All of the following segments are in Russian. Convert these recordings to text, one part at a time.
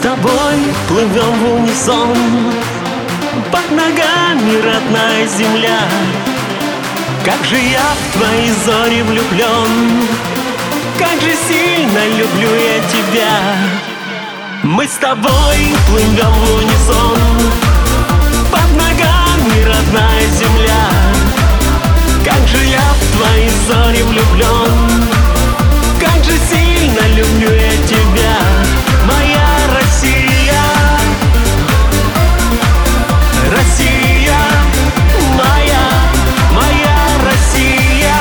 тобой плывем в унисон, под ногами родная земля. Как же я в твои зори влюблен, как же сильно люблю я тебя. Мы с тобой плывем в унисон, под ногами родная земля. Как же я в твои зори влюблен, как же сильно люблю я тебя, моя Россия. Россия моя, моя Россия.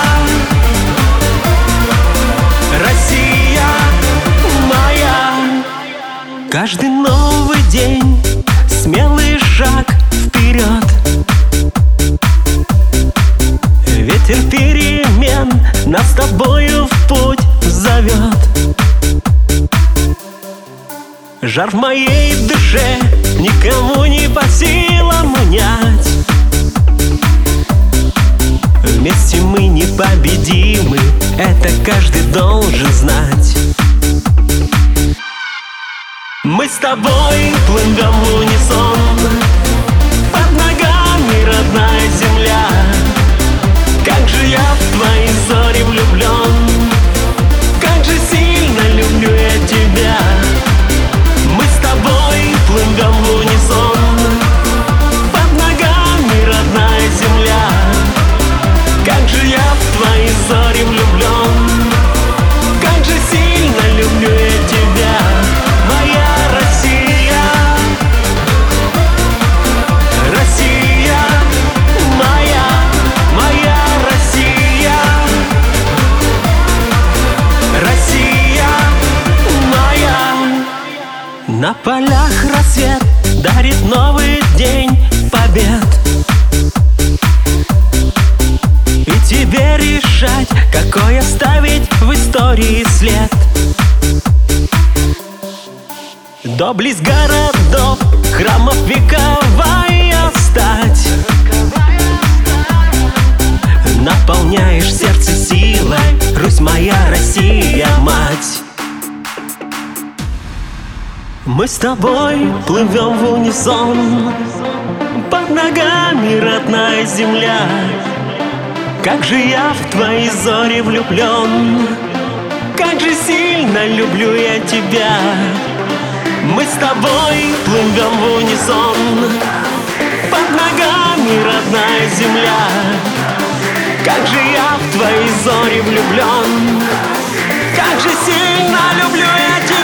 Россия моя. Каждый новый день смелый шаг вперед. Ветер перемен нас с тобою в путь зовет. Жар в моей душе никому не по силам унять. Вместе мы непобедимы, это каждый должен знать. Мы с тобой плывем в унисон, под ногами родная земля. Как же я в твои зори влюблен, как же сильно люблю я тебя. Мы с тобой плывем в унисон, под ногами родная земля. Как же я в твои зори влюблен, как же сильно люблю я тебя, моя Россия. Россия моя, моя Россия. Россия моя. На полях рассвет дарит новый день побед. И тебе решать, какой оставить в истории след. Доблесть городов, храмов вековая стать. Наполняешь сердце силой, Русь моя, Россия мать. Мы с тобой плывем в унисон, под ногами родная земля. Как же я в твои зори влюблен, как же сильно люблю я тебя. Мы с тобой плывем в унисон, под ногами родная земля. Как же я в твои зори влюблен, как же сильно люблю я тебя.